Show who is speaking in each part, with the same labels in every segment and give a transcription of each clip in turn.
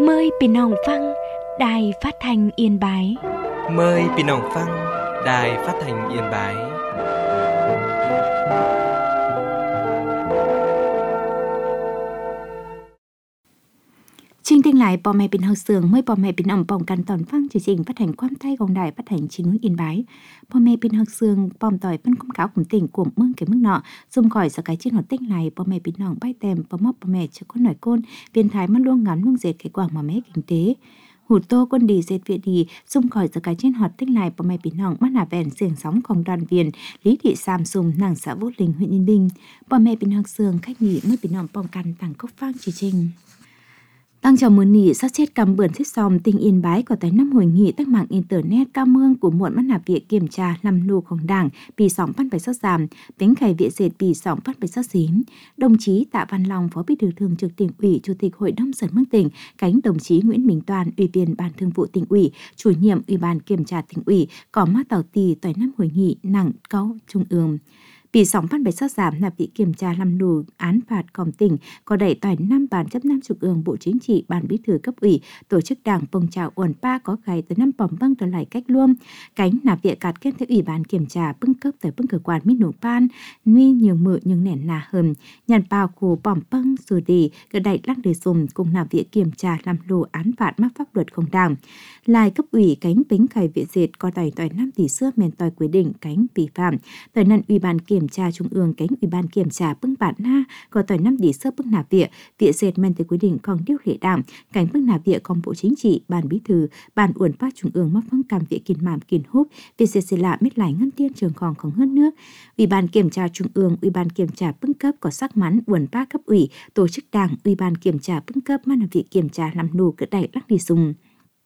Speaker 1: Mờiพี่น้องฟังđĐài Phát thanh Yên Bái.
Speaker 2: Mời พี่น้องฟัง Đài Phát thanh Yên Bái.
Speaker 1: Chương trình lại bò mẹ bình học sường mới bò mẹ bình ẩm bỏngกันตอนฟังchương trình phát hànhความไทยของĐài Phát thanh Chín Núi Yên Bái. Bò mẹ bình học sường bòm tỏi phân công cáo cùng tỉnh của mương cái mức nọ dùng khỏi sự cái trên hoạt tích này bò mẹ bình nòng bay tèm bò móc bò mẹ chưa có nổi côn viên thái mắt luôn ngắm luôn dệt cái quảng mà mẹ kinh tế. Hụt tô quân đi dệt viện đi dùng khỏi sự cái trên hoạt tích này bò mẹ bình nòng mắt là vẹn xiềng sóngของđoàn viên Lý Thị Samsung nàng xã Vũ Linh huyện Yên Bình. Bò mẹ bình học sường khách nghỉ mới bình nòng bỏngกันtặng cốc phang chương trình. Tăng chào mừng nỉ sát chết cầm bươn xếp xòm tỉnh Yên Bái có tới 5 hội nghị tác mạng internet cao mương của muộn mắt nạp viện kiểm tra làm lùของđảng bị sóng phát bài sát giảm tính khải viện dệt bị sóng phát bài sát xím. Đồng chí Tạ Văn Long phó bí thư thường trực tỉnh ủy chủ tịch hội đồng dân mương tỉnh cánh đồng chí Nguyễn Minh Toàn ủy viên ban thường vụ tỉnh ủy chủ nhiệm ủy ban kiểm tra tỉnh ủy có mát tàu tì tới 5 hội nghị nặng cao trung ương. Bị sóng phát bài sát giảm là vị kiểm tra làm lù án phạt còm tỉnh có đẩy tỏi 5 bàn chấp 5 trung ương Bộ Chính trị ban bí thư cấp ủy tổ chức đảng phong trào uẩn pa có gai tới 5 bỏng băng trở lại cách luôn cánh nạp viện cạt kết theo ủy ban kiểm tra bưng cấp tới bưng cơ quan mít nụ pan nuy nhiều mự nhưng nẻn nà hơn nhàn bao của bỏng băng rồi đi cơ đẩy lắc để dùng cùng nạp viện kiểm tra làm lù án phạt mắc pháp luật không đảng lại cấp ủy cánh bính khải viện dệt có đẩy tỏi 5 tỷ xưa men tỏi quy định cánh vi phạm tới năn ủy ban kiểm tra trung ương cánh ủy ban kiểm tra bưng bản na có tỏi 5 tỷ xưa bưng nạp viện dệt men tới quy định còn điều lệ đảng cánh bưng nạp viện còn Bộ Chính trị ban bí thư ban uẩn pa trung ương mắc phăng cam viện kiên mảm kiên húp dệt xì lạ mít lại ngân tiên trường còn không hơn nước ủy ban kiểm tra trung ương ủy ban kiểm tra bưng cấp có sắc mắn uẩn pa cấp ủy tổ chức đảng ủy ban kiểm tra bưng cấp ban làm việc kiểm tra làm nù cỡ đẩy lắc đi dùng.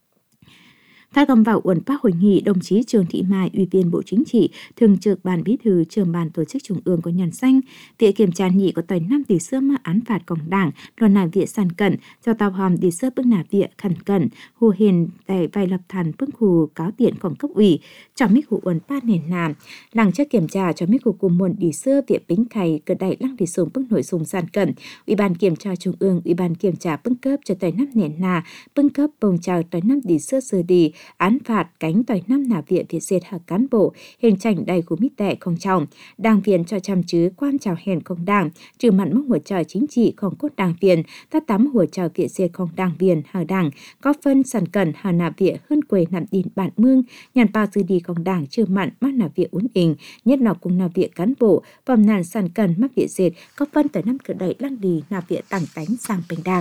Speaker 1: Phát gom vào uẩn pa hội nghị đồng chí Trương Thị Mai ủy viên Bộ Chính trị thường trực ban bí thư trưởng ban tổ chức trung ương có nhàn xanh viện kiểm tra nhị có tỏi 5 tỷ xưa mà án phạt còng đảng đoàn nạp viện sàn cận cho tàu hòm tỷ xưa bức nạp viện khẩn cận hù hiền tại vài lập thàn bức hù cáo tiệnของcấp ủy cho mít hù uẩn pa nền nàm làng trước kiểm tra cho mít hù cùng muộn tỷ xưa viện bính khày cờ đẩy lăng tỷ sùng bức nội dung sàn cận ủy ban kiểm tra trung ương ủy ban kiểm tra bức cấp cho tỏi 5 nền nà bức cấp bồng chào tỏi 5 tỷ xưa sơ đi án phạt cánh tỏi 5 nạp viện việt dệt hạ cán bộ hình chảnh đầy của mít tệ không trọng đảng viên cho chăm chứ quan chào hèn không đảng trừ mặn mốc hỗ trợ chính trị không cốt đảng viên tát tắm hỗ trợ viện dệt không đảng viên hờ đảng có phân sàn cẩn hà nạp viện hơn quầy nạp đìn bản mương nhàn pa dư đi không đảng trừ mặn mát nạp viện uốn ình nhất là cùng nạp viện cán bộ vòng nàn sàn cẩn mắc viện dệt có phân tỏi 5 cỡ đẩy lăng đi nạp viện tặng tánh sang bình đảng.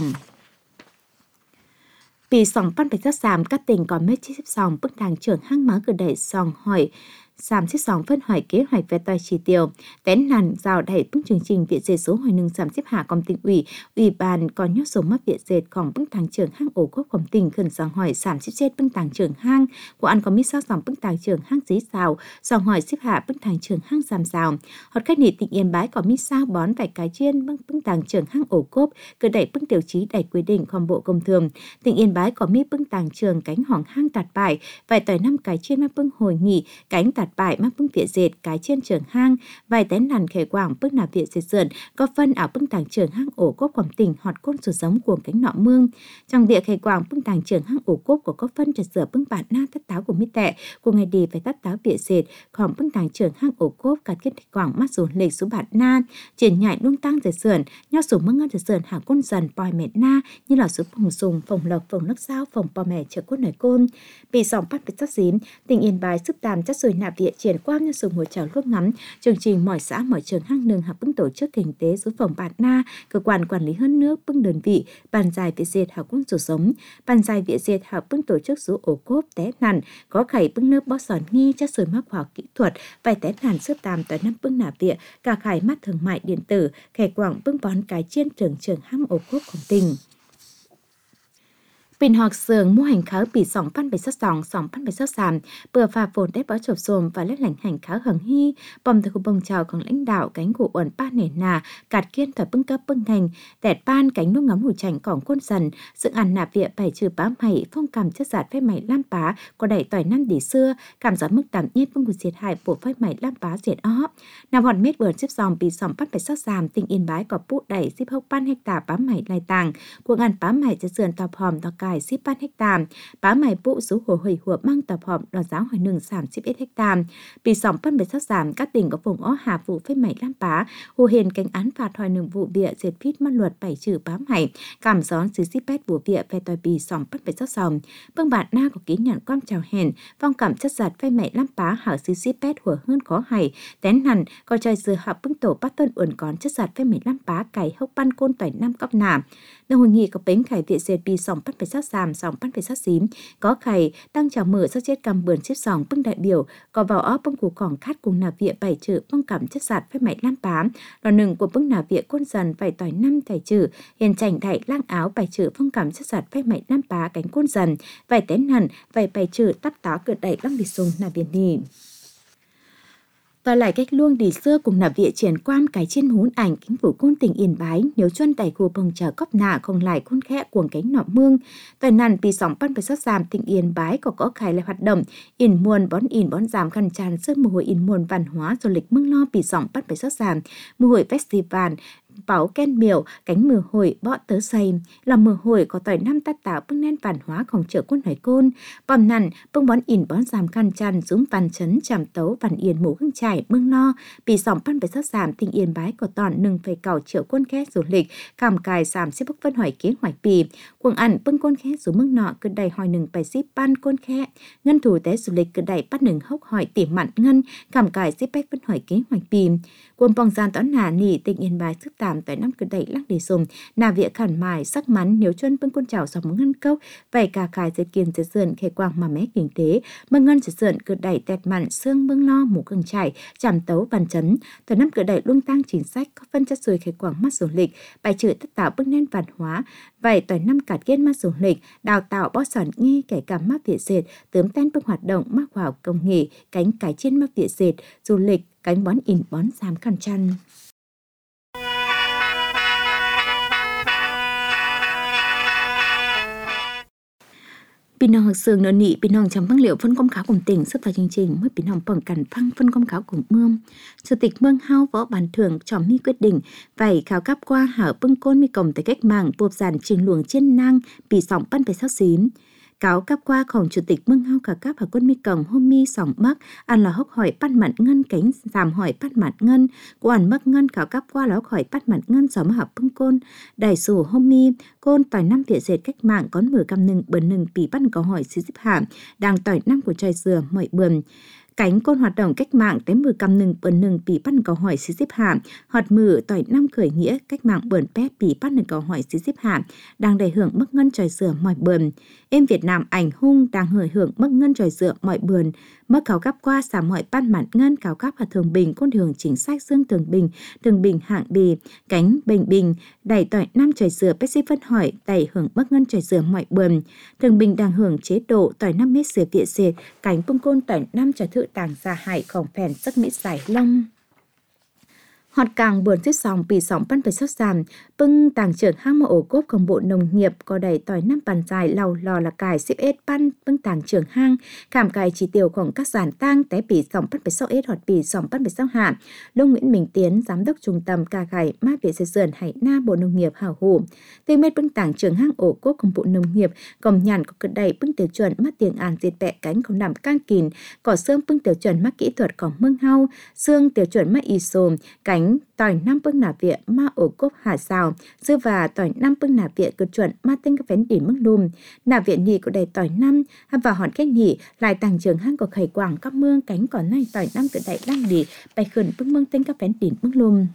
Speaker 1: Vì sòng pan bạch sát giảm các tỉnh có mấy chiếc sòng bức đảng trưởng hang má cử đẩy sòng hỏi giảm xếp sòng phân hỏi kế hoạch về tài chỉ tiêu tén nàn rào đẩy bức chương trình viện dệt số hồi nâng giảm xếp hạ công tỉnh ủy ban có nhốt số mắc viện dệtของbức đảng trưởng hang ổ quốcของtỉnh khẩn sòng hỏi giảm xếp chết bức đảng trưởng hang của ăn có mít sao sòng bức đảng trưởng hang dí xào sòng hỏi xếp hạ bức đảng trưởng hang giảm xào hoặc khách nị tỉnh Yên Bái có mít sao bón vài cái chiên bức đảng trưởng hang ổ cốp cử đẩy bức tiêu chí đẩy quy địnhของBộ Công Thương tỉnh Yên Bái có mít bức đảng trưởng cánh hỏng hang tạt bài vài tỏi 5 cái chiên mắc bức hồi nghị cánh tạt bài mắc bưng viện dệt cái trên trường hang vài tén nàn khề quảng bức nạp viện dệt sườn có phân ảo bưng tàng trường hang ổ cốp quảng tỉnh họt côn sụt giống của cánh nọ mương trong việc khề quảng bưng tàng trường hang ổ cốp của có phân trật sửa bưng bản na tất táo của mít tệ của ngày đi phải tất táo viện dệt khoảng bưng tàng trường hang ổ cốp cả kết quảng mắt dồn lịch số bản na triển nhại đung tăng dệt sườn nho số mương ngân dệt sườn hạ côn dần pòi mẹ na như là số phòng sùng phòng lộc phòng lắc sao phòng pò mẹ chợ cốt nổi côn bị sòng bắt bị sát xím tỉnh Yên Bái sức tàm chất rồi nạp viện triển qua nhân dùng hỗ trợ lúc ngắm chương trình mọi xã mọi trường hang nương học bưng tổ chức kinh tế số phòng bản na cơ quan quản lý hơn nước bưng đơn vị bàn dài viện dệt học quân sổ sống bàn dài viện dệt học bưng tổ chức số ổ cốp té nằn có khải bưng nước bó sòn nghi chất rồi mắc khoa học kỹ thuật vài té nằn sức tàm tới 5 bưng nạp viện cả khải mắt thương mại điện tử khải quảng bưng bón cái chiên trường hang ổ cốpของtỉnh Bình học sường mua hành kháo bị sòng pan bạch sát sòng pan bạch sát sàm bừa phà phồn đép bó chộp xồm và lết lành hành kháo hằng hy bom từ khu bông chàoของlãnh đạo cánh của uẩn pa nền nà cạt kiên thỏi bưng cấp bưng hành tẹt pan cánh nước ngắm hủ chảnhของquân dần dựng ăn nạp viện bảy trừ bá mày phong cảm chất giạt phép mày lam pá có đẩy tỏi 5 tỷ xưa cảm giác mức tạm nhiệt bưng của diệt hại bộ phép mày lam pá diệt ó nằm hòn mét vườn xếp dòng bị sòng pan bạch sát sàm tỉnh Yên Bái có bút đẩy xếp hốc pan hecta bá mày lai tàng của ngàn bá mày chất sườn tàu hòm tàu cài 18 hectare bá mày bộ số hồ hủy hùa mang tập họp đò giáo hỏi nừng 31 hectare bị sòng phân biệt sát giảm các tỉnh có vùng ó hà vụ phép mày lam bá hồ hền cánh án phạt hỏi nừng vụ bịa diệt phít mất luật 7 trừ bá mày cảm gión xứ zipet vụ bịa về tòa bì sòng phân biệt sát sòng bưng bạn na có ký nhận quan chào hèn phong cảm chất giật phép mày lam bá hảo xứ zipet hùa hơn khó hay tén hẳn có trời dừa hợp bưng tổ bắt tân uẩn còn chất giật phép mày lam bá cày hốc ban côn tỏi năm cốc nà. Nơi hội nghị có bến khải viện dệt bì sòng bắt phải sát giảm sòng bắt phải sát xím có khải đang chào mở sát chết cầm bườn xếp sòng bưng đại biểu có vào óp bưng củ cỏng khát cùng nà viện 7 chữ bưng cảm chất giật phép mày lam bá lò nừng của bưng nà viện côn dần phải tỏi 5 thải chữ hiền chảnh đại lang áo 7 chữ bưng cảm chất giật phép mày lam bá cánh côn dần vài tén hẳn vài 7 chữ tắp tá cự đẩy lăng bị sùng nà viện đi. Và lại cách luông đi xưa cùng nạp viện triển quan cái trên hún ảnh kính phủ côn tỉnh Yên Bái nếu chuân tài khu bồng chờ cốc nạ không lại côn khẽ cuồng cánh nọ mương. Tại nàn bị sóng pan phải sát giảm tỉnh Yên Bái có khai lại hoạt động in muôn bón giảm khăn tràn sớm mùa hội in muôn văn hóa du lịch mương lo bị sóng pan phải sát giảm mùa hội festival bảo ken miểu cánh mưa hồi bọ tớ xây là mưa hồi có tỏi năm tát tạo bưng nén văn hóaของchợ quân hải côn bom nằn bưng bón in bón giảm khăn tràn dũng văn chấn chạm tấu văn yên mũ hương trải mương lo bị sòng pan phải sát giảm tỉnh Yên Bái có tòn nừng phải cào chợ quân khé du lịch cảm cài giảm xếp bức phân hỏi kế hoạch bì quần ăn bưng côn khé xuống mương nọ cứ đầy hỏi nừng phải xếp ban côn khé ngân thủ tế du lịch cứ đầy bắt nừng hốc hỏi tỉ mặn ngân cảm cài xếp bách phân hỏi kế hoạch bì quân bong gian tón nà nỉ tỉnh Yên Bái sức tạm tại năm cứ đẩy lắc để dùng nà viện khẩn mài sắc mắn nếu chân bưng con chảo dòng ngân cốc vậy cả cài dệt kiền dệt sườn khề quang mà mé kinh tế mương ngân dệt sườn cứ đẩy tẹt mặn xương mương lo mù gừng chảy chạm tấu văn chấn tại năm cứ đẩy luông tăng chính sách có phân chất rồi khề quang mắt du lịch bài trừ tất tạo bức nén văn hóa vậy tại năm cả kiên mắt du lịch đào tạo bó sòn nghi kể cả mắt viện dệt tớm tên bưng hoạt động mắc vào công nghệ cánh cái trên mắt viện dệt du lịch cánh bón in bón giảm khăn chăn. Bình hồng học sường nợ nị bình hồng chấm phăng liệu phân công cáo cùng tỉnh xuất vào chương trình mới bình hồng bằng cản phăng phân công cáo cùng mương chủ tịch mương hao võ bàn thưởng trò mi quyết định vậy khảo cấp qua hở bưng côn mi cổng tại cách mạng buộc giản trình luồng trên nang bị sòng pan phải sát xím cáo cấp quaของchủ tịch mương hao cả cấp ở quân mi cổng hôm mi sòng mắc ăn là hốc hỏi bắt mặn ngân cánh giảm hỏi bắt mặn ngân quản mắc ngân cáo cấp qua là hỏi bắt mặn ngân sòng hợp bưng côn đại sủ hôm mi côn tỏi năm viện dệt cách mạng có 10 cam nừng bần nừng bị bắt có hỏi xí xếp hàm đang tỏi năm của trời dừa mọi bườm cánh côn hoạt động cách mạng tới 10 cam nừng bần nừng bị bắt có hỏi xí xếp hàm hoạt mử tỏi năm khởi nghĩa cách mạng bờn pét bị bắt nừng có hỏi xí xếp hàm đang đầy hưởng mất ngân trời dừa mọi bườm em Việt Nam ảnh hung đang hưởng mất ngân trời dựa mọi bườn mất cáo gấp qua giảm mọi ban mạn ngân cáo gấp và thường bình con đường chính sách dương thường bình hạng bì cánh bình đẩy tỏi năm trời dừa bách sĩ phân hỏi đẩy hưởng mất ngân trời dừa mọi bườn thường bình đang hưởng chế độ tỏi 5 mét sửa viện dệt cánh bông côn tỏi 5 trời thự tàng gia hải khổng phèn sắc mỹ giải long Họt càng buồn xếp sòng bị sòng pan phải sát giảm, bưng tàng trưởng hang mộ ổ cốp công bộ nông nghiệp có đầy tỏi 5 bàn dài lầu lò là cài xếp ết pan bưng tàng trưởng hang, cảm cài chỉ tiêuของcác giản tang té bị sòng pan phải sau ết hoặc bị sòng pan phải sau hạ. Lông Nguyễn Minh Tiến, giám đốc trung tâm ca gài mát viện xây dựng Hải Na Bộ Nông nghiệp hảo hủ. Tên mét bưng tàng trưởng hang ổ cốp công bộ nông nghiệp, gồm nhàn có cận đầy bưng tiêu chuẩn mắt tiền an diệt bẹ cánh không nằm can kìn, cỏ xương bưng tiêu chuẩn mắt kỹ thuậtของmương hau, xương tiêu chuẩn mắt ISO, cánh tỏi 5 bưng nạp viện ma ổ cốp hà xào, dư và tỏi 5 bưng nạp viện cực chuẩn ma tinh các vén đỉnh mức lùm, nạp viện nhị của đầy tỏi 5 và hòn cách nhị lại tàng trường hang của khẩy quảng các mương cánh còn nay tỏi 5 tự đại đăng đi bày khẩn bưng mương tinh các vén đỉnh mức lùm.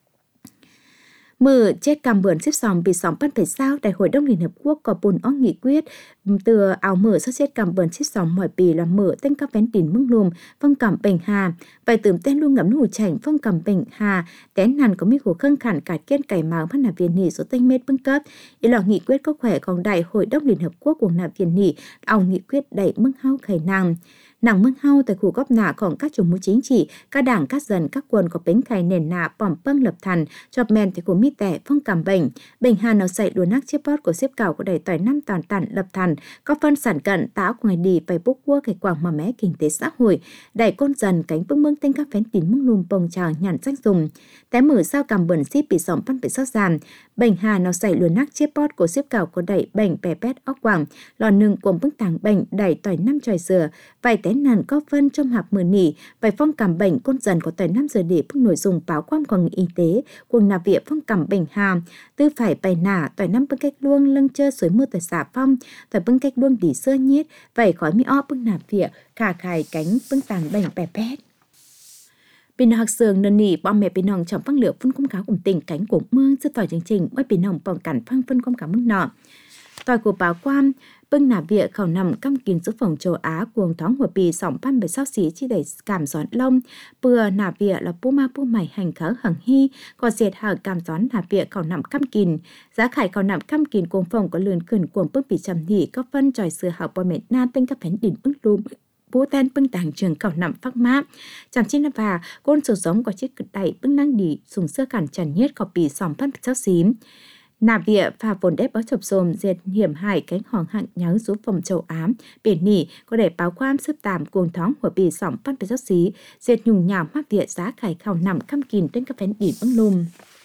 Speaker 1: Mưa chết cam bươn xếp sòng bị sòng pan phải sao Đại hội Đông Liên Hợp Quốc có bùn ó nghị quyết từ ảo mở sát chết cam bươn xếp sòng mọi bì là mở tên các vén đỉnh mưng lùm phong cảm bình hà bài tưởng tên luôn ngẫm hủ chảnh phong cảm bình hà tén nàn có mi khổ khân khản cải kiên cải máu phát nạp viên nỉ số tên mét bưng cấp ý là nghị quyết có khỏe còn Đại hội Đông Liên Hợp Quốc của nạp viên nỉ ảo nghị quyết đẩy mưng hao khởi nàng Nàng mương hau tại khu góp nạของcác chủ mưu chính trị, các đảng, các dân, các quân có bến khai nền nạ bỏm bâng lập thành, chọp men tại khu mi tẻ phong cảm bệnh hà nào dậy đùa nắc chiếc bót của xếp cào của đầy tỏi năm toàn tản lập thành, có phân sản cận táo của ngày đi phải bốc quốc cái quảng mà mé kinh tế xã hội, đẩy con dần cánh bước mương tên các phén tín mương lùm bồng trào nhàn sách dùng, té mở sao cầm bẩn xíp bị sỏm phân bị sót giảm, bệnh hà nào dậy đùa nắc chiếc bót của xếp cào của đầy bệnh bè bét óc quảng, lò nương cùng bức tàng bệnh đẩy tỏi năm tròi dừa, vài té nàn có phân trong hạp mưa nỉ, vài phong cảm bệnh con dần của tỏi năm giờ để bước nội dung báo quang của y tế, cùng nạp viện phong cảm bệnh hà, tư phải bày nả tỏi năm bưng cách luông lưng chơi suối mưa tỏi xả phong, tỏi bưng cách luông đỉ sơ nhiết, vài khói mi o bưng nạp viện, khả khải cánh bưng tàng bệnh bè bét. Bình học sường nền nỉ bom mẹ bình hồng trọng phăng liệu phân công cáo cùng tình cánh của mương rất tỏi chương trình bởi bình hồng bỏng cản phăng phân công cáo mương nọ. Tỏi của báo quan bưng nạp viện khẩu nằm căm kín giữa phòng châu Á cuồng thoáng của bì sỏng pan bởi sao xí chi đẩy cảm gión lông bừa nạp viện là pu ma pu mày hành khớ hằng hy còn diệt hở cảm gión nạp viện khẩu nằm căm kín giá khải khẩu nằm căm kín cuồng phòng có lươn cường cuồng bức bị trầm nỉ có phân tròi sửa hảo bò mẹ na tên các phén đỉnh ứng lùm bố tên bưng tàng trường khẩu nằm phát mát chẳng chi là và côn sổ giống có chiếc cực đẩy bưng năng đỉ dùng sơ cản trần nhất có bì sỏng pan sao xí nạp viện pha vốn đếp báo chụp xồm diệt hiểm hại cánh hoàng hạng nhớ xuống phòng châu Á biển nỉ có để báo quan sức tạm cuồng thoáng của bì sỏng phát về giáo xí diệt nhung nhào mắc địa giá khải khảo nằm căm kín trên các phén đỉnh băng lùm.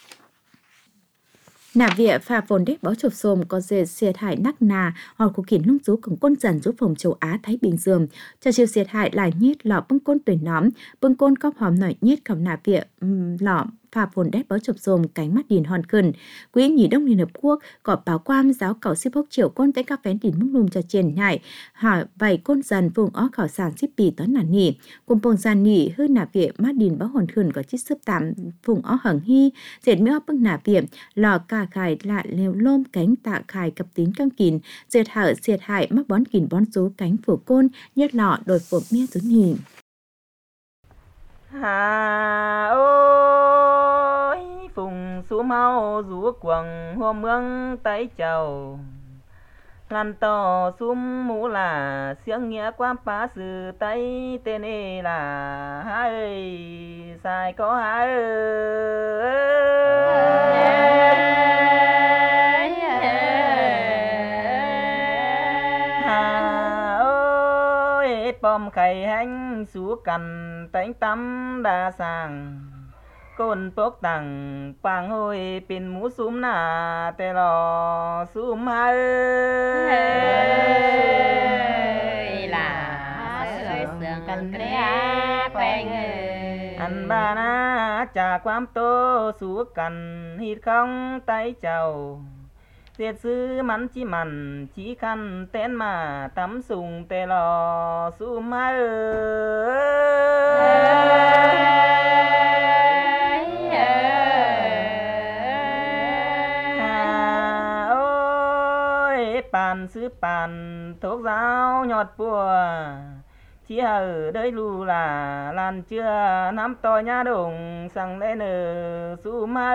Speaker 1: Nạp viện pha vốn đếp báo chụp xồm có diệt hại nắc nà hoặc của kín lung rú cùng quân dần giúp phòng châu Á Thái Bình Dương cho chiều diệt hại lại nhiết lọ bưng côn tuổi nóm bưng côn cóp hòm nổi nhiết khảo nạp viện lọ pha vốn đét báo chụp dồm cánh mắt điền hòn khẩn quỹ nhị đông Liên Hợp Quốc có báo quan giáo cẩu ship hốc triệu côn tới các phén đỉnh mức lùm cho triển nhại hỏi vài côn dần vùng ó khảo sản ship bì toán nản nỉ cùng bông gian nỉ hư nạp viện mắt điền báo hòn khẩn có chiếc sấp tạm vùng ó hằng hy dệt miêu bưng nạp viện lò cà khải lại lều lôm cánh tạ khải cập tín căng kín dệt hở diệt hại mắc bón kín bón số cánh phủ côn nhất lọ đồi phổ mía dưới nhỉ.
Speaker 3: Hà ơi phùng số mau rú quần hôm mương tay chầu lan to sum mũ là xiếng nghĩa quan phá sự tay tên ê là hai sai có hai bom khải hành sú cằn tánh tâm đa sàng côn bốc tặng pang hôi pin mũ sum nà tê lò sum hai
Speaker 4: là sưởi sương cần kẻ quen
Speaker 3: anh ba na trà quám tô sú cằn hít không tay chầu diệt sư mắn chỉ khăn tên mà tắm sùng tê lò sum hai bàn sư bàn thuốc giáo nhọt bùa chỉ ở đây lù là lan chưa nắm to nhá đồng sang lên ở sum hai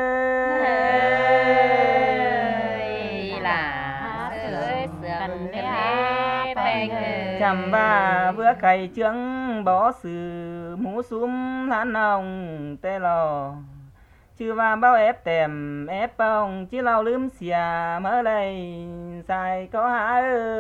Speaker 3: chăm ba vừa cày trướng bó sự mũ sum lán nòng tê lò chứ và bao ép tèm ép bông chứ lau lướm xìa mơ đây sai có hả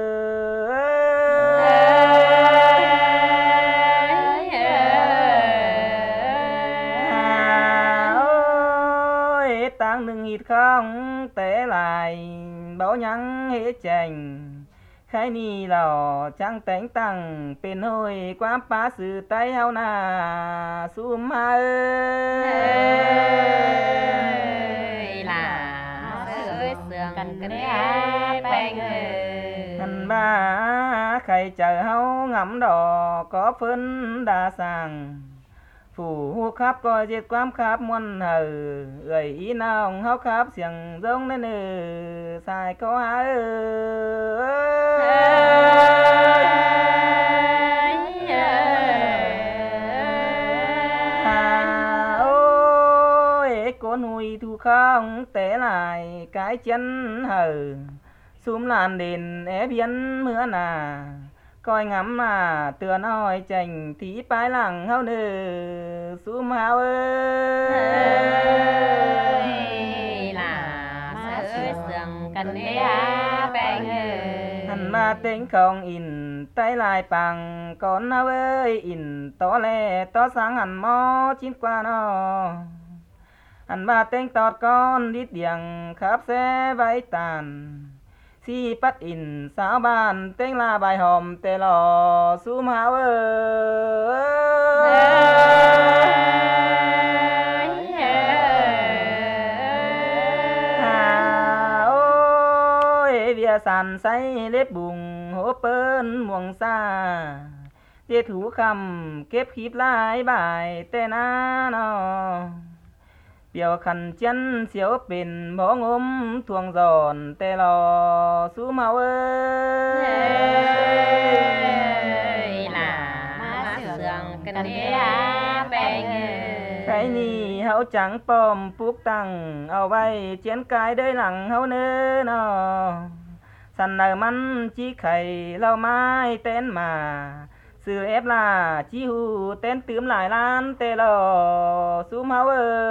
Speaker 3: ơi tăng đừng hít không té lại báo nhắn hết chành khai ni lò trăng tánh tăng bên hồi quá phá sự tay hao na sum hai
Speaker 4: là sưởi sương cần kẻ quen
Speaker 3: anh ba khai chờ hao ngắm đỏ có phân đa sàng phủ khắp coi diệt quám khắp muôn hờ gầy ý nào hao khắp xiềng giống lên sai có há ôi con hùi thu không té lại cái chân hờ xúm làn đền ép biến mưa nà coi ngắm là tựa nói chành thí bái lặng hao nư xúm hao
Speaker 4: ơi là má ơi sườn cần đế bèn
Speaker 3: hắn ma tính không in tay lại bằng con hao ơi in to lẹ to sáng hẳn mò chín qua nó hắn ma tính tọt con đi tiếng khắp xe váy tàn si bắt in sao bàn tên là bài hòm tê lò xúm hao ơi vía sàn say lếp bùng hố pơn muồng xa tiết thủ khăm kép khiếp lại bài tên nó biểu khăn chân xíu bình bó ngốm thuồng giòn tê lò xúm hao ơi
Speaker 4: là má sườn cần đế bèn
Speaker 3: cái ni hao trắng pom phúc tăng ao bay chén cái đời lặng hao nơ nó sẵn nở mắn chí khẩy lau mai tên mà sự ép là chi hù tên tướm lại lan tê lò xúm hao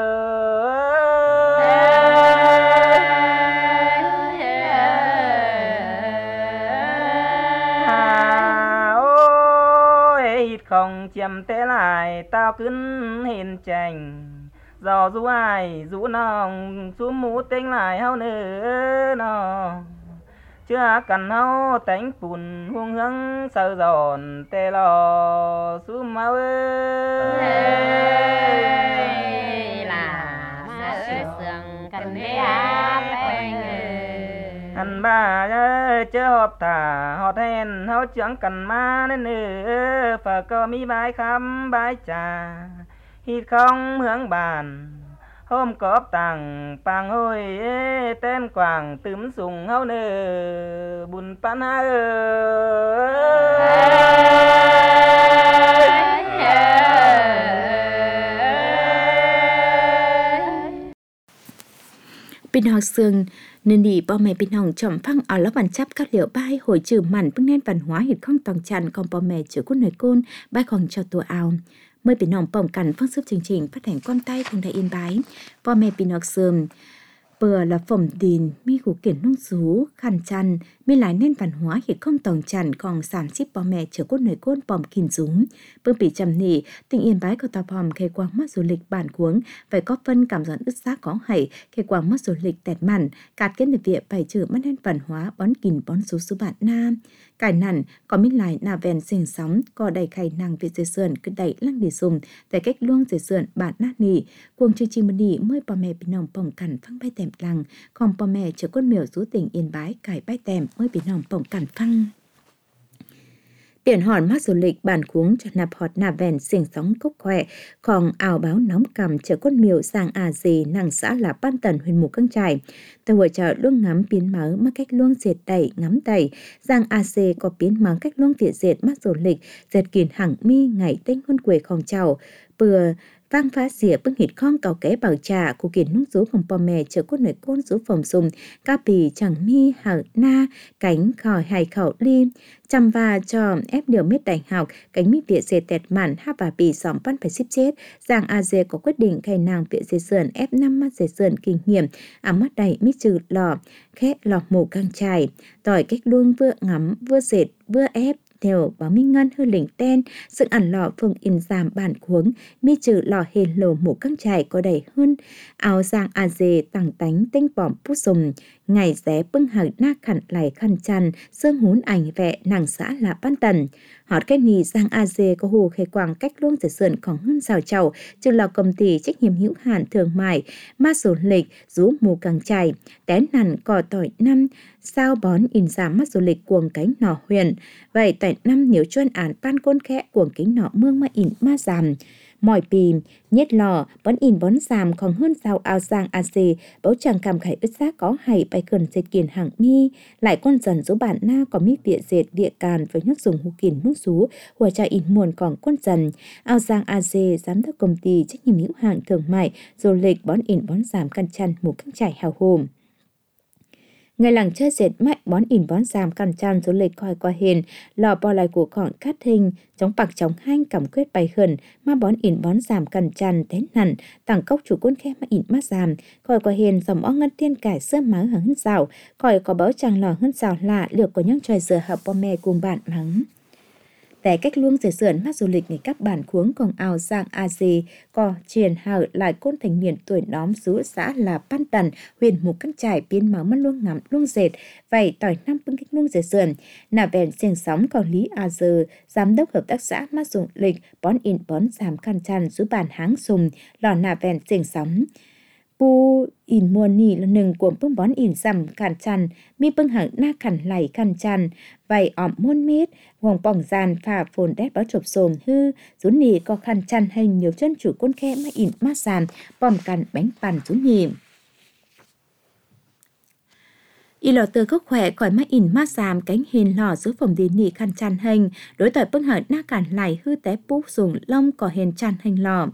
Speaker 3: ơi hít không chiếm tê lại tao cứng hiền chành dò du ai du nòng xúm mũ tính lại hao nữa nó chưa cần hao tánh bùn hung hăng sợ giòn tê lò xúm hao
Speaker 4: là má ơi sườn cần đế bèn
Speaker 3: anh ba chớ họp thả họt hèn hao chẳng cần ma nên nữa phải có mi bái khăm bái trà hít không hướng bàn hôm cóp tàng pàng hôi tên quảng tướm sùng hao nơ bùn pan ha
Speaker 1: Bên học sương nên đi bò mẹ bên hồng chọn phăng ở lớp bàn chấp các liệu bài hồi trừ mặn bưng nên văn hóa hiện không tòng tràn còn bò mẹ chữ cốt nổi côn bài còn cho tùa ao mới bên hồng bỏng cắn phương sức chương trình phát hành quan tay cùng đại yên bái bò mẹ bên học sương bờ là phẩm đìn mi của kiển nông sú khăn chăn mi lái nên văn hóa hiện không tòng tràn còn giảm ship bò mẹ chữ cốt nổi côn bỏng kìn rúm bưng bị trầm nỉ tình yên bái của tàu hòm khai quang mắt du lịch bản cuống phải có phân cảm dẫn ứt xác có hảy khai quang mắt du lịch tẹt mặn cạt kiến để viện phải trừ mắt nên văn hóa bón kìn bón số bạn nam cải nản có mít lại nà ven xình sóng có đầy khay nàng việt dây sườn cứ đẩy lăng để dùng tại cách luông dây sườn bạn nát nỉ cuồng chương trình một nỉ mới bò mẹ bị nòng bỏng cằn phăng bay tèm lăng còn bò mẹ chở con miểu rú tỉnh yên bái cải bay tèm mới bị nòng bỏng cằn phăng biển hòn mắt du lịch bản cuống cho nạp họt nà vèn xình sóng cốc khỏe còn ảo báo nóng cầm chở con miểu sang dì nàng xã là ban tần huyện mù căng trải tại hội chợ luôn ngắm biến máu mà cách luôn diệt đẩy ngắm đẩy giang AC có biến máu cách luôn việt diệt mắt du lịch diệt kiền hẳn mi ngày tênh huân quê không chào bừa vang phá xỉa bưng hít con cầu ké bảo trà của kiền nung rúของ bò mẹ chở cốt nội côn rú phòng dùng ca bì chẳng mi hở na cánh khỏi hài khẩu lim chăm va cho ép điều miết đại học cánh mi việt dệt tẹt mặn ha và bì xóm pan phải ship chết giang AZ có quyết định khai nàng việt dệt sườn ép 5 mắt dệt sườn kinh nghiệm mắt đầy mi trừ lò khét lò mù căng trải tỏi cách luôn vừa ngắm vừa dệt vừa ép theo báo minh ngân hư lỉnh ten sự ẩn lọ phường in giảm bản cuống mi trừ lò hền lồ mù căng trải có đầy hơn áo giang AZ tàng tánh tinh bỏm pút dùng ngày rẽ bưng hở na khẩn lại khăn chăn sương hún ảnh vẹ nàng xã là ban tần họt cái nì giang AZ có hồ khai quang cách luôn dệt sườn còn hơn rào chầu trừ lò công ty trách nhiệm hữu hạn thương mại ma du lịch rú mù căng trải tén nằn cò tỏi năm sao bón in giảm mắt du lịch cuồng cánh nỏ huyền vậy tại năm nếu chuyên án pan côn khẽ cuồng kính nọ mương mà in ma giảm mỏi pìm nhét lò bón in bón giảm còn hơn sao ao giang AC bấu chẳng cảm khải ứt xác có hay bay cần dệt kiền hàng mi lại con dần số bản na có mi địa dệt địa càn với nước dùng hú kiền nước sú hòa trà in muôn còn con dần ao giang AC giám đốc công ty trách nhiệm hữu hạn thương mại du lịch bón in bón giảm căn chăn một căng trải hào hồn Ngày làng chơi dệt mạnh bón ỉn bón giảm cằn tràn du lịch coi qua hiền, lò bò lại của còn cát hình, chống bạc chống hanh cảm quyết bày khẩn, mà bón ỉn bón giảm cằn tràn tén nằn, tặng cốc chủ quân khe mà ỉn mát giảm, coi qua hiền dòng ó ngân tiên cải sơ máu hở hân rào, coi có báo chàng lò hân rào lạ lược của những tròi dừa hợp bò mẹ cùng bạn mắng. Tại cách luông dễ sườn mắt du lịch ngày các bản khuống còn ảo giang a dì có triển hở lại côn thành niên tuổi nóm xứ xã là Pan Tần huyện Mù Căng Chải biến máu mất luông ngắm luông dệt vậy tỏi năm bưng cách luông dễ sườn nà vẹn xiềng sóng còn Lý A Dơ giám đốc hợp tác xã mắt du lịch bón in bón giảm khăn chăn giữ bản háng sùng lò nà vẹn xiềng sóng pu in muôn nì là nừng của bưng bón in giảm khăn chăn mi bưng hẳn na khăn lầy khăn chăn vậy ỏm muôn mét hoàng bỏng gian phà phồn đét báo chụp sồm hư rún nì có khăn chăn hình nhiều chân chủ côn khe mà in mát sàn bòm cằn bánh bàn rún nì y lò tơ gốc khỏe còi mắt in mát giảm cánh hiền lò giữa phòng đi nì khăn chăn hình đối tỏi bưng hở na cằn lầy hư té búp dùng lông có hiền chăn hình lò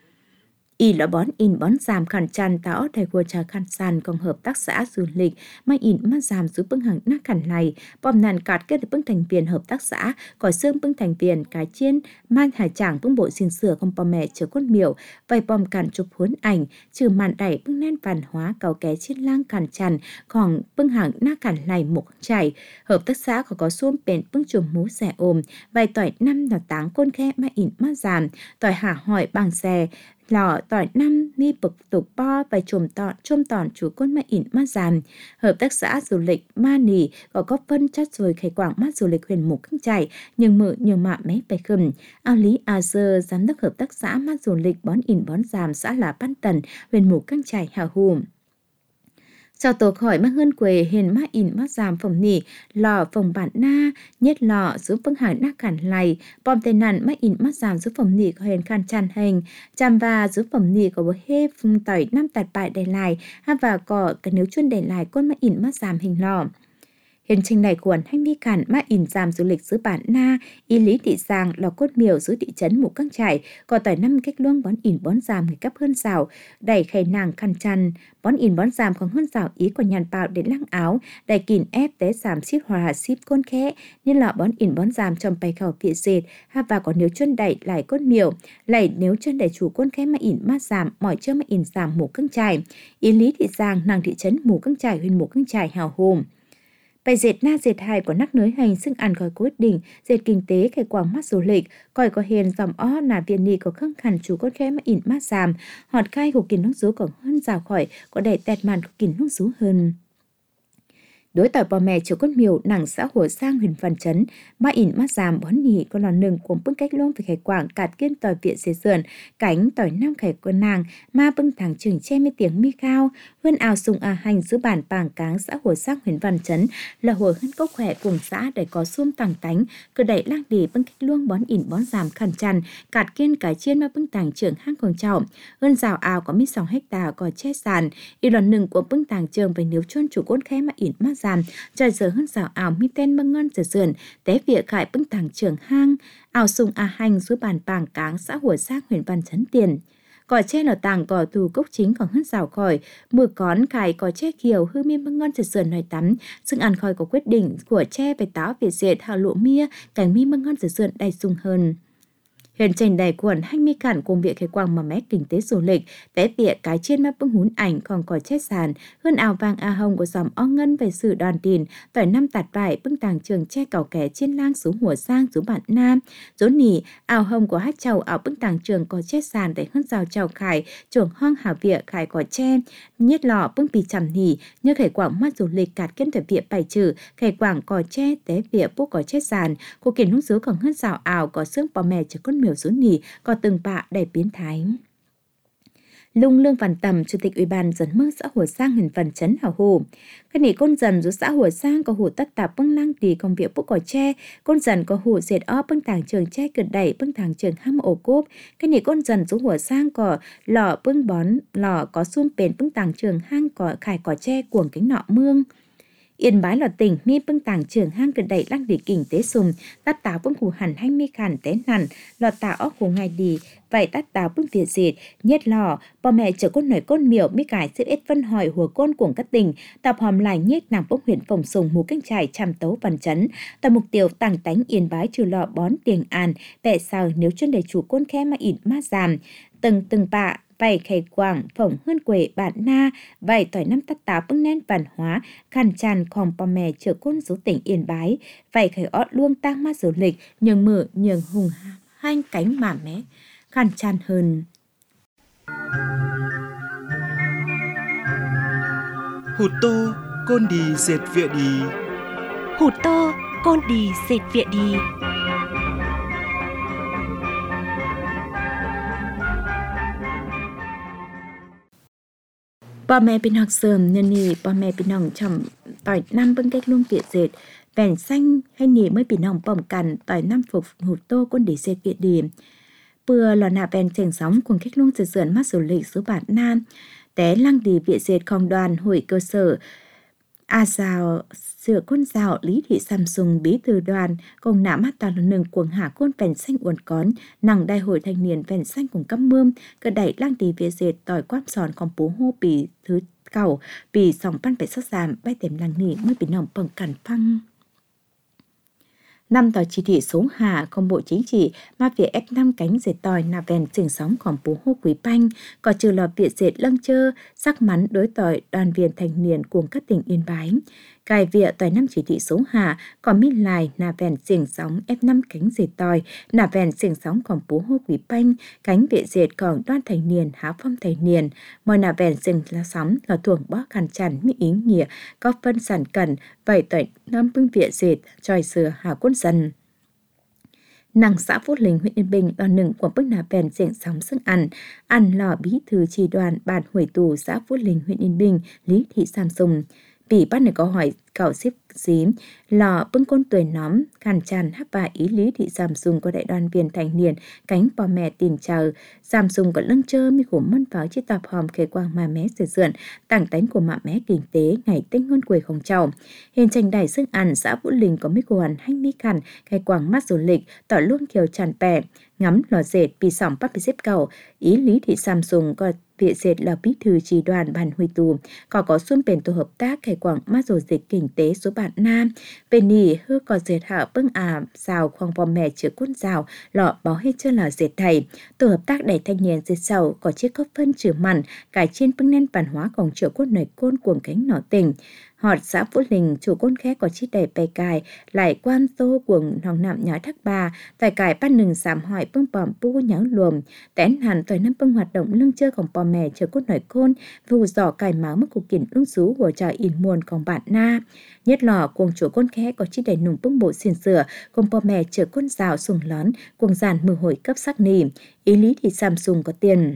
Speaker 1: y là bón in bón giảm khăn chăn táo thầy của trà khăn sàn còn hợp tác xã du lịch mà in mắt giảm giúp bưng hàng nát khăn này bom nàn cạt kết bưng thành viên hợp tác xã còi xương bưng thành viên cái chiên man hải chàng bưng bộ xin sửa con bò mẹ chở con miểu vài bom cản chụp huấn ảnh trừ màn đẩy bưng nét văn hóa cầu ké chiên lang khăn chăn còn bưng hàng nát khăn này một chảy hợp tác xã có xuông bền bưng chùm mú xẻ ôm vài tỏi năm là táng côn khe mà in mắt giảm tỏi hả hỏi bằng xe lọ tỏi năm mi bực tục bo và chôm tòn chú côn mà ỉn mát giảm hợp tác xã du lịch ma nỉ có góp phân chất rồi khai quảng mát du lịch huyện Mù Căng Chải nhưng mự nhiều mạ mấy bài khừm ao Lý A Dơ giám đốc hợp tác xã mát du lịch bón ỉn bón giảm xã là Pan Tần huyện Mù Căng Chải hào hùm chào tổ khỏi mang hơn quê hiền má in má giảm phòng nỉ lò phòng bản na nhất lò giúp phương hải na cản lầy bom tên nàn má in má giảm giúp phòng nỉ có hiền khăn chăn hình chăm và giúp phòng nỉ có bố hê phung tỏi năm tạt bại đầy lại ha và có cái nếu chuyên để lại con má in má giảm hình lò hiện trình này quần hay mi cản má in giảm du lịch xứ bản na y Lý Thị Giang lò cốt miểu xứ thị trấn Mù Căng Chải có tỏi năm cách luông bón in bón giảm người cấp hơn rào đẩy khay nàng khăn chăn bón in bón giảm còn hơn rào ý của nhàn bào để lăng áo đẩy kìn ép té giảm ship hòa ship côn khẽ như lọ bón in bón giảm trong bài khẩu phía dệt ha và có nếu chân đẩy lại cốt miểu lại nếu chân đẩy chủ côn khẽ mà in mát giảm mỏi chưa mà in giảm Mù Căng Chải y Lý Thị Giang nàng thị trấn Mù Căng Chải huyện Mù Căng Chải hào hùng bài dệt na dệt hài của nắc nới hành xưng ăn coi quyết định dệt kinh tế khai quảng mắt du lịch coi có hiền dòng ó là viên ni có khăng khăn chú con khẽ mà in mát giảm họt khai của kín nước rú còn hơn rào khỏi có đẩy tẹt màn của kín nước rú hơn đối tỏi bò mẹ chú con miểu nặng xã hội sang huyện Văn Chấn mà in mát giảm bón nỉ có lò nừng cuốn bưng cách luông về khai quảng cạt kiên tỏi viện dễ sườn cánh tỏi nam khải quân nàng ma bưng thẳng chừng che mấy tiếng mi cao hơn ào sùng hành giữa bản bảng cáng xã hội sang huyện Văn Chấn là hồi hơn cốc khỏe cùng xã để có xuông tàng tánh cứ đẩy lang đi bưng cách luông bón in bón giảm khẩn chăn cạt kiên cái chiên ma bưng tàng trưởng hang còn trọng hơn rào ào có mít 6 hecta có che sàn y lò nừng của bưng tàng trường về nếu chôn chủ côn khẽ mà in mát giảm trời giờ hơn rào ảo mi tên bưng ngân giờ sườn té việc khải bưng tàng trưởng hang ảo sùng hành dưới bàn bảng cáng xã hội sang huyện Văn Chấn tiền cỏ che là tàng cỏ tù cốc chính còn hơn rào khỏi mưa cón khải cỏ che kiều hư mi bưng ngân giờ sườn nói tắmซึ่งăn khỏi có quyết định của che về táo về dệt hào lụa mia cảnh mi bưng ngân giờ sườn đầy sung hơn hiện trình đầy quần hay mi cản cùng việc khai quang mà mét kinh tế du lịch té tỉa cái trên mắt bưng hún ảnh còn có chết sàn hơn áo vàng a hồng của dòng o ngân về sự đòn tiền tỏi năm tạt vải bưng tàng trường che cào kẻ trên lang xuống hùa sang xuống bạn nam rốn nỉ áo hồng của hát chầu áo bưng tàng trường có chết sàn để hơn rào chầu khải chuồng hoang hảo vịa khải có che nhất lọ bưng bì chầm nỉ như khai quảng mắt du lịch cạt kiên thời vịa bài trừ khai quảng có che té vịa bút có chết sàn cô kiển hung dưới còn hơn rào áo có xương bò mè chứ con miểu rốn nỉ có từng bạ đầy biến thái Lung Lương Văn Tầm, Chủ tịch Ủy ban Dân mơ xã hội sang huyện Văn Chấn hào hồ. Các nỉ con dần dù xã hội sang có hồ tất tạp bưng lang đi công việc bốc cỏ tre, con dần có hồ dệt ó bưng tàng trường tre cực đẩy bưng tàng trường hăm ổ cốp. Các nỉ con dần dù hồ sang có lò bưng bón, lò có xuông bền bưng tàng trường hang có khải cỏ tre cuồng cánh nọ mương. Yên Bái là tỉnh mi bưng tàng trường hang cực đẩy lăng đi kinh tế sùng, tát táo bưng hù hẳn hay mi khản tế nằn, lọt táo óc hồ ngày đi, vậy tát táo bưng việt dệt, nhất lò, bà mẹ chở con nổi con miểu mi cải xếp ít phân hỏi hùa con cuồng các tỉnh, tập hòm lại nhiếc nàng bốc huyện phòng sùng mù canh trải chăm tấu văn chấn, tại mục tiêu tàng tánh Yên Bái trừ lọ bón tiền an, tại sao nếu chân đầy chủ con khe mà ỉn mát giảm, từng bạ, vậy khẩy quảng phỏng hơn quể bạn na vậy tỏi năm tát táo bưng nén văn hóa khăn tràn khòng bà mẹ chở con dấu tỉnh Yên Bái vậy khẩy ót luông tang mát du lịch nhường mở nhường hùng hanh cánh mà mé khăn tràn hơn.
Speaker 5: Hụt tô con đi dệt vịa đi.
Speaker 6: Hụt tô con đi dệt vịa đi.
Speaker 1: Bà mẹ bên học sớm nhân nì bà mẹ bên hồng chồng tỏi năm bưng cách luôn việt dệt vẻn xanh hay nì mới bên hồng bỏng cằn tỏi năm phục hụt tô con để dệt việt đi bừa lò nạ vẹn chèn sóng cùng cách luôn sườn mắt du lịch số bản nam té lăng đi việt dệt không đoàn hội cơ sở rào sửa con rào Lý Thị Samsung bí thư đoàn cùng nã mắt tà nừng cuồng hạ con vẹn xanh uốn cón nàng đại hội thanh niên vẹn xanh cùng cắm mươm cơ đẩy lang đi việt dệt tỏi quáp sòn còn bố hô bì thứ cầu bì sòng pan phải sắc giảm bay tèm làng nỉ mới bị nòng bằng cản phăng. Năm tỏi chỉ thị số hạ không bộ chính trị mà việc ép 5 cánh dệt tỏi nà vèn trường sóng còn bố hô quý banh có trừ lò việt dệt lâng chơ sắc mắn đối tỏi đoàn viên thanh niên cùng các tỉnh Yên Bái. Cài vịa tỏi 5 chỉ thị số hạ còn mít lại nà vèn trường sóng ép 5 cánh dệt tỏi nà vèn trường sóng còn bố hô quý banh cánh việt dệt còn đoàn thanh niên há phong thanh niên mọi nà vèn trường lá sóng ở thuồng bó khăn chăn mỹ ý nghĩa có phân sản cần vậy tỏi 5 bưng việt dệt tròi sửa hà quân dân. Nàng xã Phú Linh huyện Yên Bình đoàn nừng của bức nà bèn diện sóng sức ăn lò bí thư chỉ đoàn bản huệ tù xã Phú Linh huyện Yên Bình Lý Thị Samsung. Bị bắt này có hỏi cậu xếp xí lò bưng côn tuổi nóm khăn tràn hấp bà ý Lý Thị Samsung có đại đoàn viên thanh niên cánh bò mẹ tìm chờ Samsung có lưng chơ mi khổ mân pháo chiếc tập hòm khề quang mà mé sửa sượn tảng tánh của mạ mé kinh tế ngày tinh hơn quầy không chầu hiện tranh đài sức ăn xã Vũ Linh có mi quần hanh mi khăn khề quang mắt du lịch tỏ luôn kiều tràn bè ngắm lò dệt bị sỏng bắt bị xếp cầu ý Lý Thị Samsung có Việt dệt là bí thư chỉ đoàn bản huy tù, có xuân bền tổ hợp tác khai quảng mắt rồi dịch kinh tế số bản nam. Bên nì hư có dệt hạ bưng rào khoang bò mẹ chữa quân rào, lọ báo hết chân là dệt thầy. Tổ hợp tác đẩy thanh niên dệt sầu có chiếc cấp phân trừ mặn, cải trên bưng nén văn hóaของchữa quân nổi côn cuồng cánh nọ tình. Họt xã Vũ Linh chủ côn khé có chiếc đầy bè cài, lại quan tô cuồng nòng nạm nhói thác bà, tại cải bắt nừng sám hỏi bưng bòm pu nháo luồm, tén hẳn tỏi năm bưng hoạt động lưng chơiของbò mẹ chờ côn nổi côn, vù giỏ cài máu mức cục kỉnh lung xú của trà in muônของbạn na. Nhất lò cuồng chủ côn khé có chiếc đầy nùng bưng bộ xiên sửa, cùng bò mẹ chờ côn rào sùng lón, cuồng giàn mưa hồi cấp sắc nỉ, ý Lý Thị Samsung có tiền.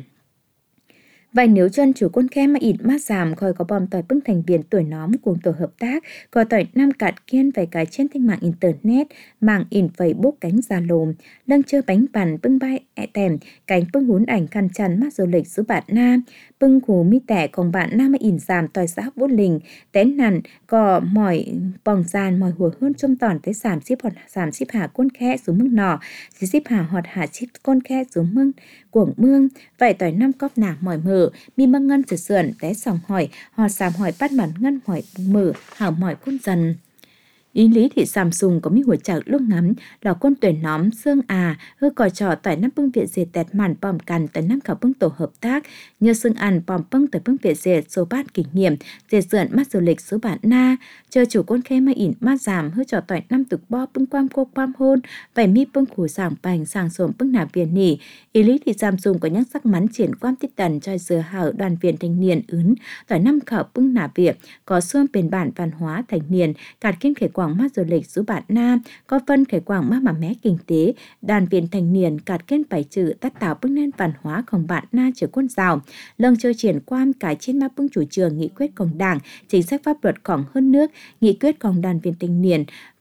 Speaker 1: Vậy nếu chân chủ quân khe mà ịn mát giảm khỏi có bom tỏi bưng thành viên tuổi nóm cùng tổ hợp tác có tỏi năm cạn kiên về cái trên thanh mạng internet mạng in Facebook cánh già lồm lâng chơi bánh bàn bưng bay tèm cánh bưng hún ảnh khăn chăn mát du lịch giúp bạn nam bưng hú mi tẻ cùng bạn nam mà ịn giảm tỏi xã Vũ Linh tén nằn có mỏi bòng giàn mỏi hùa hơn trong tòn tới giảm ship hạ quân khe xuống mức nọ ship hạ họt hạ ship quân khe xuống mương cuồng mương vậy tỏi năm cóp nạc mỏi mờ mi măng ngân sửa sườn té sòng hỏi họ sàm hỏi bắt bản ngân hỏi mở hảo mỏi quân dần ý Lý Thị Samsung có mi hồi chảo lúc ngắm là quân tuyển nóm xương hư còi trò tỏi năm bưng việt dệt tẹt màn bòm cằn tới năm khảo bưng tổ hợp tác nhờ xương ăn bòm bưng tới bưng việt dệt số bát kinh nghiệm dệt sườn mắt du lịch số bản na chờ chủ quân khe mà ỉn mát giảm hư trò tỏi năm tục bo bưng quam cô quam hôn vậy mi bưng khủ sảng bành sàng sổm bưng nạp viên nỉ ý Lý Thị Samsung có nhắc sắc mắn triển quam tích tần cho dừa hảo đoàn viên thanh niên ướn tỏi năm khảo bưng nạp việc có xuông bền bản văn hóa thanh niên cạt kiên khể quảng mắt du lịch giúp bạn nam có phân khởi quảng mắt mà mé kinh tế đoàn viên thanh niên cạt kết bảy chữ tát tạo bưng nên văn hóaของbạn na chữ quân rào lâng chơi triển quan cái trên má bưng chủ trương nghị quyếtของđảng chính sách pháp luậtของhơn nước nghị quyếtของđoàn viên thanh niên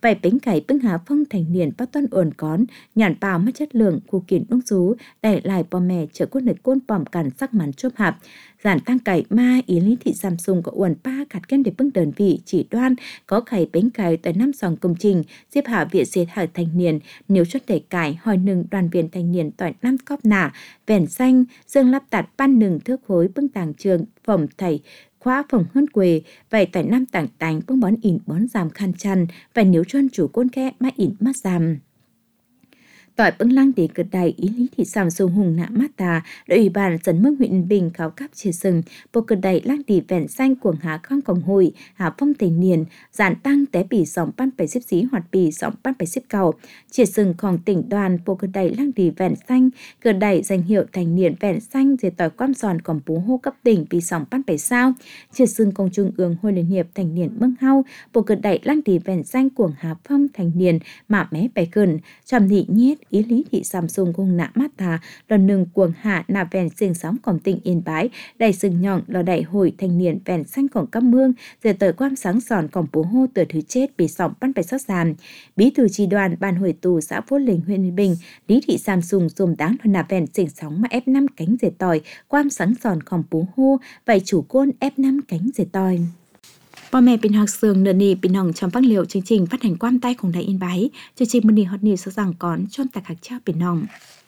Speaker 1: vài bánh cải bưng hạ phong thành niên bao tuân ổn cón nhàn bào mất chất lượng khu kiến đông rú đẩy lại bò mẹ trở quân nơi côn bòm cản sắc mắn chôm hạp giản tăng cải ma ý lý thị Samsung có uẩn ba cắt kén để bưng đơn vị chỉ đoan có cải bánh cải tại 5 sòng công trình xếp hạ viện xếp hạ thành niên nếu xuất đẩy cải hỏi nừng đoàn viên thành niên tỏi 5 cóp nả vẻn xanh dương lắp tạt ban nừng thước khối bưng tàng trường phòng thầy khóa phòng hơn quê vậy tại 5 tảng tánh bưng bón ỉn bón giảm khăn chăn và nếu chuyên chủ côn kẽ má ỉn mắt giảm tỏi bưng lang để cật đại ý lý thị Samsung hùng nạ mát tà đội ủy ban dẫn mức huyện Bình khảo cấp chia sừng bộ cật đại lang đi vẹn xanh cuồng hạ khang cổng hội hạ phong tình niên giản tăng té bỉ sóng ban phải xếp xí hoạt bỉ sóng ban phải xếp cầu chia sừng còn tỉnh đoàn bộ cật đại lang đi vẹn xanh cật đại danh hiệu thành niên vẹn xanh về tỏi quam giòn còn bú hô cấp tỉnh bỉ sóng ban phải sao chia sừng công trung ương hội liên hiệp thành niên mưng hau bộ cật đại lang đi vẹn xanh cuồng hạ phong thành niên mạ mé bẻ gần trầm thị nhiết ý lý thị Samsung cùng nạ mát tà lần nừng cuồng hạ nạ vẹn xương sóng còn tỉnh Yên Bái đầy sừng nhọn là đại hội thanh niên vẹn xanh còn căm mương giờ tới quan sáng sòn còn bố hô từ thứ chết bị sóng ban phải sót giảm bí thư chi đoàn ban hội tù xã Phú Linh huyện Yên Bình lý thị Samsung dùng đáng là nạ vẹn xương sóng mà F5 cánh dệt tỏi quan sáng sòn còn bố hô vậy chủ côn F5 cánh dệt tỏi. Bò mẹ bình học sường nợ nì bình hồng trong phát liệu chương trình phát hành quan tayของĐài Yên Bái chương trình mini hot news rằng còn trong tài khắc trao bình hồng.